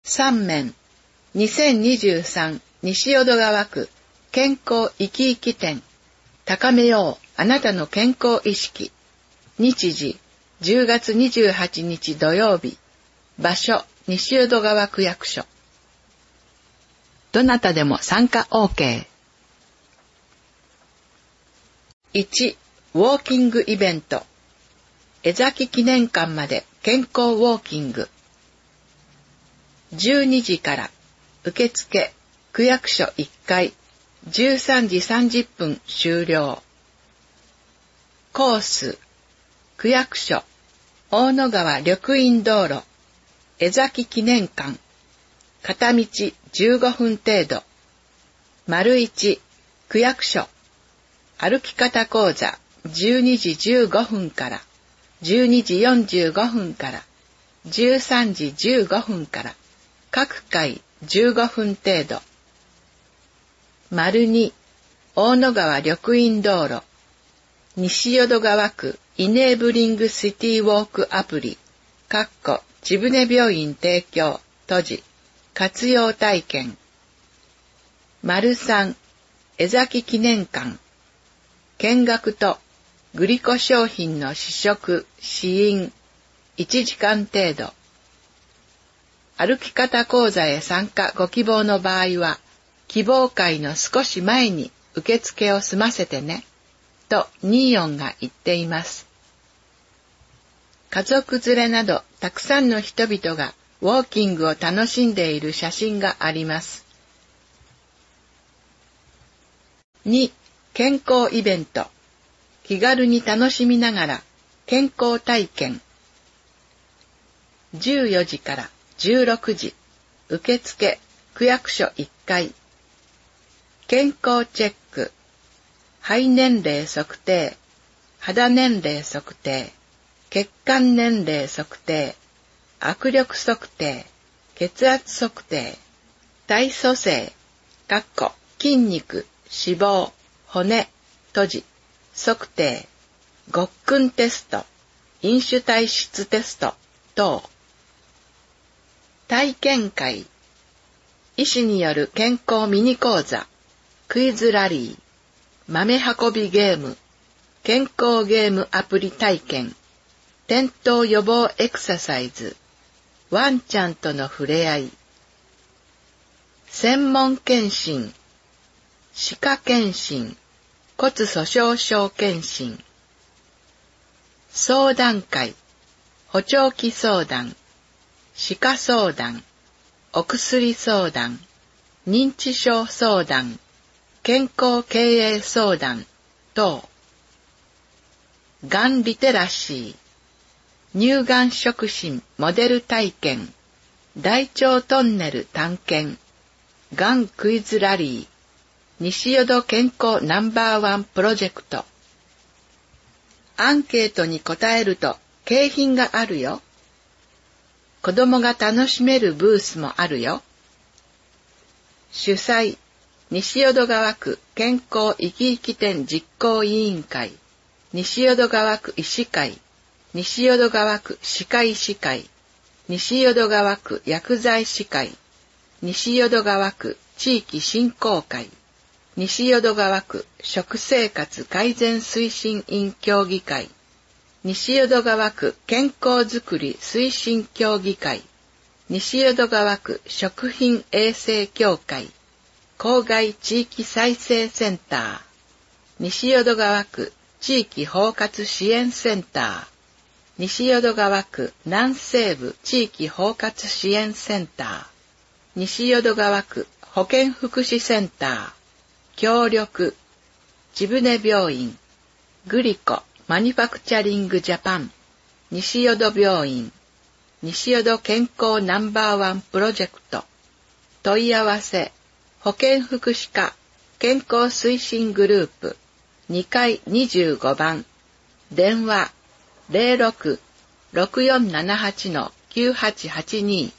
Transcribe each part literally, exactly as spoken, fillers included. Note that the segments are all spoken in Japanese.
さん面にせんにじゅうさん西淀川区健康生き生き展高めようあなたの健康意識。日時じゅうがつにじゅうはちにち土曜日。場所西淀川区役所。どなたでも参加 オーケー。いち. ウォーキングイベント。江崎記念館まで健康ウォーキング。じゅうにじから受付区役所いっかいじゅうさんじさんじゅっぷん終了。コース区役所大野川緑蔭道路江崎記念館片道じゅうごふん程度。丸いち区役所歩き方講座じゅうにじじゅうごふんからじゅうにじよんじゅうごふんからじゅうさんじじゅうごふんから各回じゅうごふん程度。丸に大野川緑蔭道路西淀川区イネーブリングシティウォークアプリかっこ地船病院提供閉じ活用体験。丸さん江崎記念館見学とグリコ商品の試食試飲いちじかん程度。歩き方講座へ参加ご希望の場合は希望会の少し前に受付を済ませてねとにじゅうよんが言っています。家族連れなどたくさんの人々がウォーキングを楽しんでいる写真があります。に. 健康イベント気軽に楽しみながら健康体験。じゅうよじからじゅうろくじ受付区役所いっかい健康チェック肺年齢測定肌年齢測定血管年齢測定握力測定血圧測定体組成かっこ筋肉脂肪骨閉じ測定ごっくんテスト飲酒体質テスト等。体験会医師による健康ミニ講座クイズラリー豆運びゲーム健康ゲームアプリ体験転倒予防エクササイズワンちゃんとの触れ合い専門検診歯科検診骨粗鬆症検診相談会補聴器相談歯科相談お薬相談認知症相談健康経営相談等。がんリテラシー乳がん触診モデル体験大腸トンネル探検がんクイズラリー西淀健康ナンバーワンプロジェクト。アンケートに答えると景品があるよ。子供が楽しめるブースもあるよ。主催西淀川区健康生き生き展実行委員会西淀川区医師会西淀川区歯科医師会西淀川区薬剤師会西淀川区地域振興会西淀川区食生活改善推進員協議会西淀川区健康づくり推進協議会西淀川区食品衛生協会郊外地域再生センター西淀川区地域包括支援センター西淀川区南西部地域包括支援センター西淀川区保健福祉センター協力地船病院グリコマニファクチャリングジャパン西淀病院西淀健康ナンバーワンプロジェクト問い合わせ保健福祉課健康推進グループにかいにじゅうごばん電話 ゼロろく ろくよんななはち きゅうはちはちに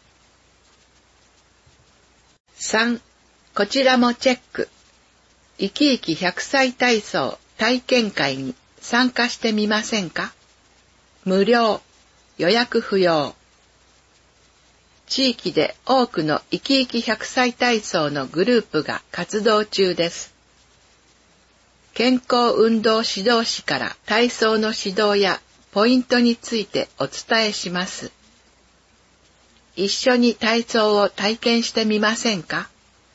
さん. こちらもチェック生き生きひゃくさい体操体験会に参加してみませんか。無料予約不要地域で多くの生き生きひゃくさい体操のグループが活動中です。健康運動指導士から体操の指導やポイントについてお伝えします。一緒に体操を体験してみませんか？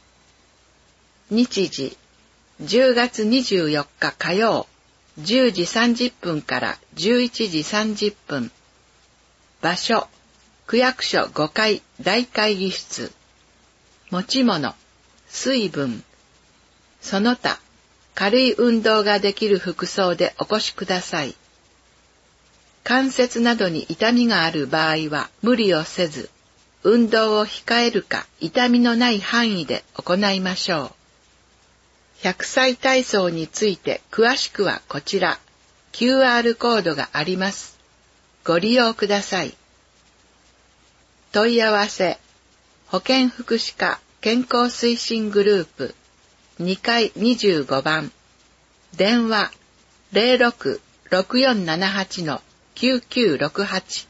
日時、じゅうがつにじゅうよっか火曜、じゅうじさんじゅっぷんからじゅういちじさんじゅっぷん。場所、区役所ごかい大会議室。持ち物、水分。その他、軽い運動ができる服装でお越しください。関節などに痛みがある場合は無理をせず、運動を控えるか痛みのない範囲で行いましょう。ひゃくさい体操について詳しくはこちら、キューアール コードがあります。ご利用ください。問い合わせ、保健福祉課健康推進グループにかいにじゅうごばん、電話 ゼロろく ろくよんななはち きゅうきゅうろくはち。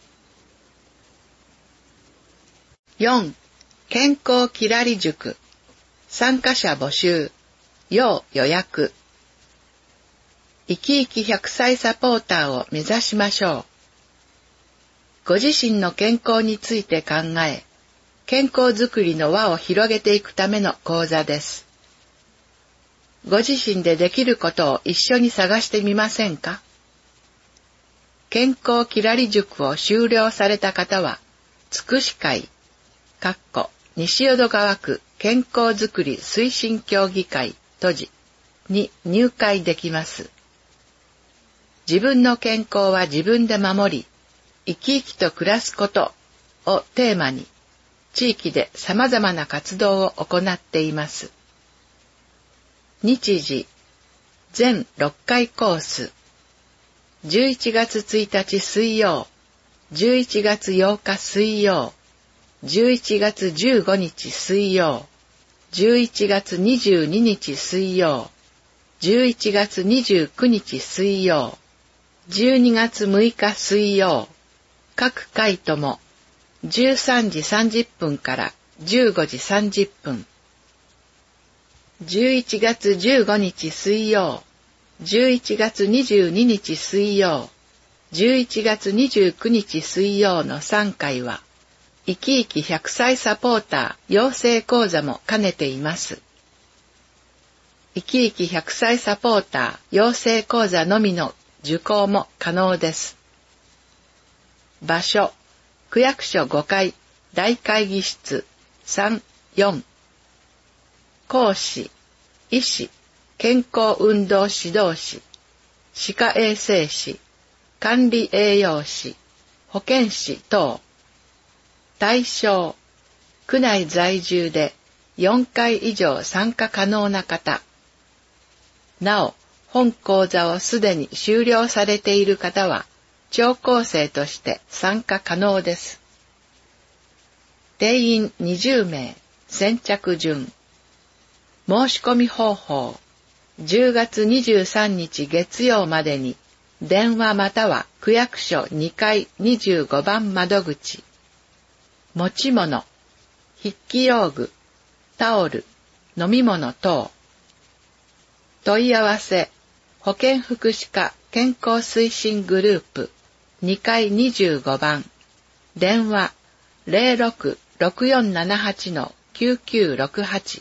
よん. 健康きらり塾、参加者募集、要予約。生き生きひゃくさいサポーターを目指しましょう。ご自身の健康について考え、健康づくりの輪を広げていくための講座です。ご自身でできることを一緒に探してみませんか？健康きらり塾を修了された方は、つくし会、かっこ西淀川区健康づくり推進協議会閉じに入会できます。自分の健康は自分で守り、生き生きと暮らすことをテーマに、地域で様々な活動を行っています。日時、全ろっかいコース。じゅういちがつついたち水曜、じゅういちがつようか水曜、じゅういちがつじゅうごにち水曜、じゅういちがつにじゅうににち水曜、じゅういちがつにじゅうくにち水曜、じゅうにがつむいか水曜、各回ともじゅうさんじさんじゅっぷんからじゅうごじさんじゅっぷん。じゅういちがつじゅうごにち水曜、じゅういちがつにじゅうににち水曜、じゅういちがつにじゅうくにち水曜のさんかいは、生き生きひゃくさいサポーター養成講座も兼ねています。生き生きひゃくさいサポーター養成講座のみの受講も可能です。場所、区役所ごかい大会議室さん、よん。講師、医師、健康運動指導士、歯科衛生士、管理栄養士、保健師等。対象、区内在住でよんかい以上参加可能な方。なお、本講座をすでに修了されている方は、聴講生として参加可能です。定員にじゅうめい、先着順。申し込み方法、じゅうがつにじゅうさんにち月曜までに、電話または区役所にかいにじゅうごばん窓口。持ち物、筆記用具、タオル、飲み物等。問い合わせ、保健福祉課健康推進グループにかいにじゅうごばん、電話 ゼロろく ろくよんななはち きゅうきゅうろくはち。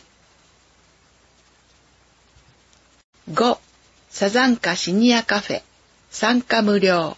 ご. サザンカシニアカフェ、参加無料。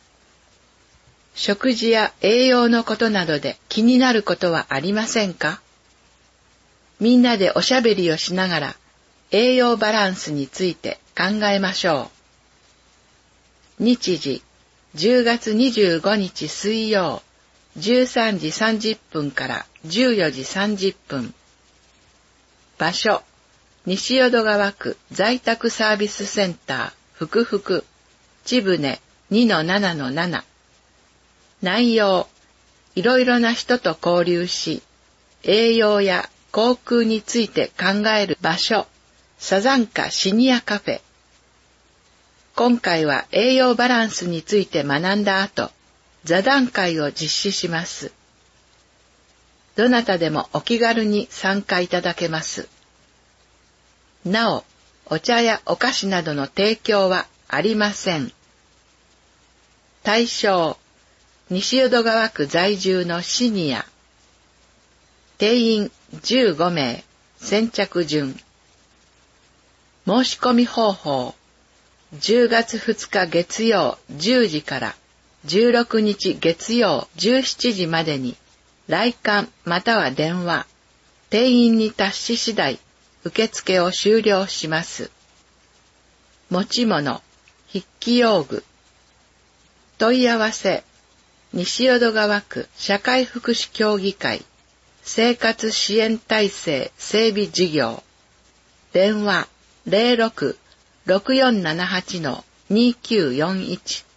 食事や栄養のことなどで気になることはありませんか？みんなでおしゃべりをしながら栄養バランスについて考えましょう。日時、じゅうがつにじゅうごにち水曜、じゅうさんじさんじゅっぷんからじゅうよじさんじゅっぷん。場所、西淀川区在宅サービスセンター、ふくふく、ちぶね にのななのなな。内容、いろいろな人と交流し、栄養や航空について考える場所、サザンカシニアカフェ。今回は栄養バランスについて学んだ後、座談会を実施します。 どなたでもお気軽に参加いただけます。なお、お茶やお菓子などの提供はありません。対象、西淀川区在住のシニア。定員じゅうごめい、先着順。申し込み方法、じゅうがつふつか月曜じゅうじからじゅうろくにち月曜じゅうしちじまでに、来館または電話、定員に達し次第、受付を終了します。持ち物、筆記用具。問い合わせ、西淀川区社会福祉協議会生活支援体制整備事業。電話 ゼロろく ろくよんななはち にきゅうよんいち